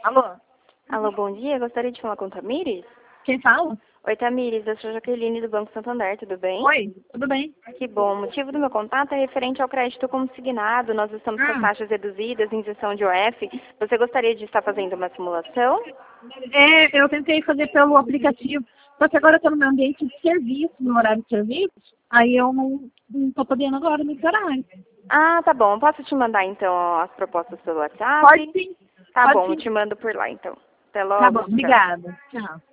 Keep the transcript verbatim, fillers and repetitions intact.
Alô? Alô, bom dia. Gostaria de falar com Tamires? Quem fala? Oi, Tamires. Eu sou Jaqueline do Banco Santander, tudo bem? Oi, tudo bem? Que bom. O motivo do meu contato é referente ao crédito consignado. Nós estamos com as Ah, taxas reduzidas, injeção de O F. Você gostaria de estar fazendo uma simulação? é, eu tentei fazer pelo aplicativo, só que agora eu estou no meu ambiente de serviço, no horário de serviço, aí eu não estou podendo agora nesse horário. Ah, tá bom. Posso te mandar, então, as propostas pelo WhatsApp? Pode sim, Tá pode bom, eu sim. te mando por lá, então. Até Tá logo, bom, tchau. obrigada. Tchau.